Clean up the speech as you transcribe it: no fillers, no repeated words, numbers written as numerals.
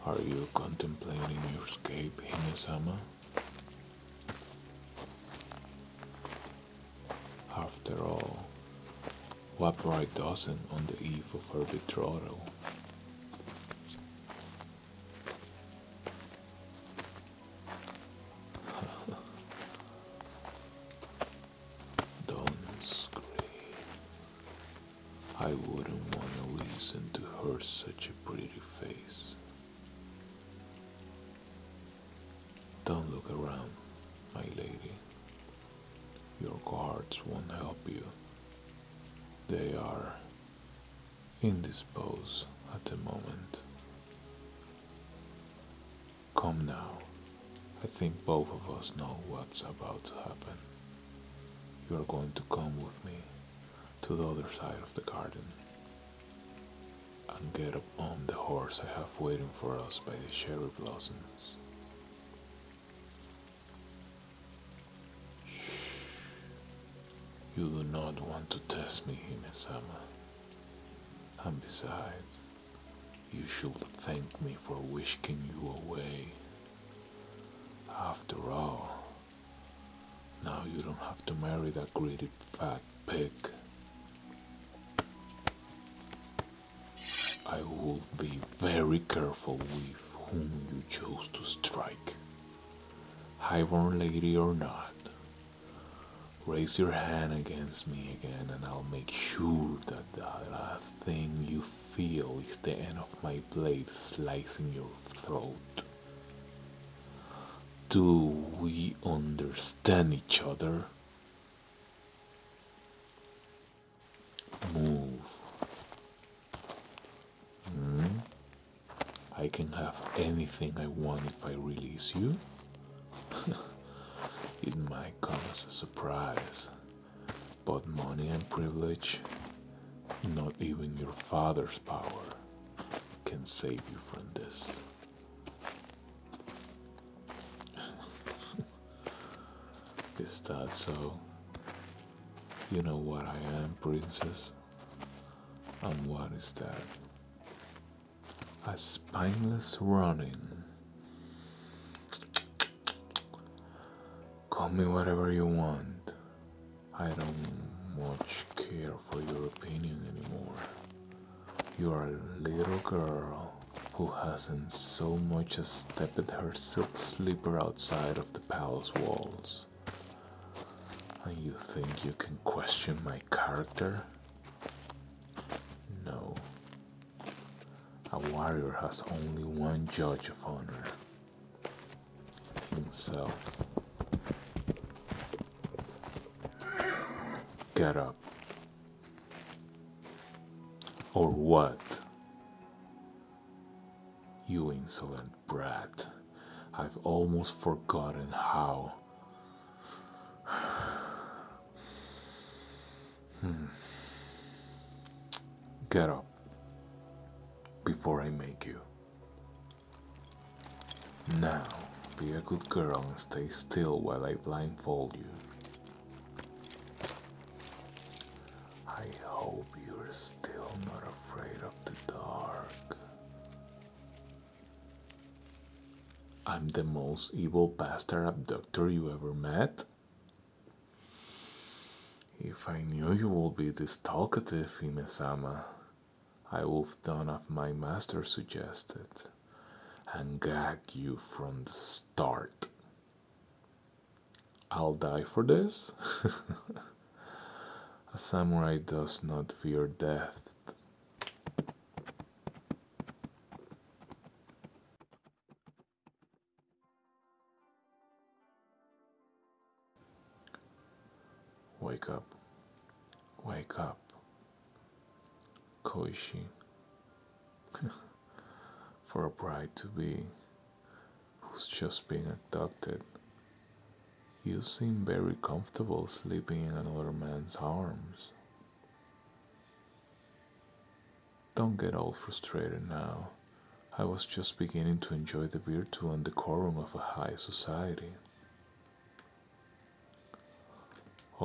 Are you contemplating your escape, Hime-sama? After all, what bride doesn't on the eve of her betrothal? Don't scream. I wouldn't want to listen to her such a pretty face. Don't look around, my lady. Your guards won't help you. They are indisposed at the moment. Come now. I think both of us know what's about to happen. You are going to come with me to the other side of the garden and get up on the horse I have waiting for us by the cherry blossoms. Shh. You do not want to test me, Hime-sama. And besides, you should thank me for whisking you away. After all, now you don't have to marry that greedy fat pig. I will be very careful with whom you choose to strike. Highborn lady or not, raise your hand against me again and I'll make sure that the last thing you feel is the end of my blade slicing your throat. Do we understand each other? Move. I can have anything I want if I release you. It might come as a surprise, but money and privilege, not even your father's power, can save you from this. Is that so? You know what I am, princess? And what is that? A spineless running. Call me whatever you want. I don't much care for your opinion anymore. You are a little girl who hasn't so much as stepped her silk slipper outside of the palace walls. And you think you can question my character? No. A warrior has only one judge of honor. Himself. Get up. Or what? You insolent brat. I've almost forgotten how. Get up before I make you. Now, be a good girl and stay still while I blindfold you. I hope you're still not afraid of the dark. I'm the most evil bastard abductor you ever met. If I knew you would be this talkative, Hime-sama, I would have done as my master suggested and gag you from the start. I'll die for this? A samurai does not fear death. Wake up. Wake up. Koishi. For a bride to be who's just being abducted, you seem very comfortable sleeping in another man's arms. Don't get all frustrated now. I was just beginning to enjoy the virtue and decorum of a high society.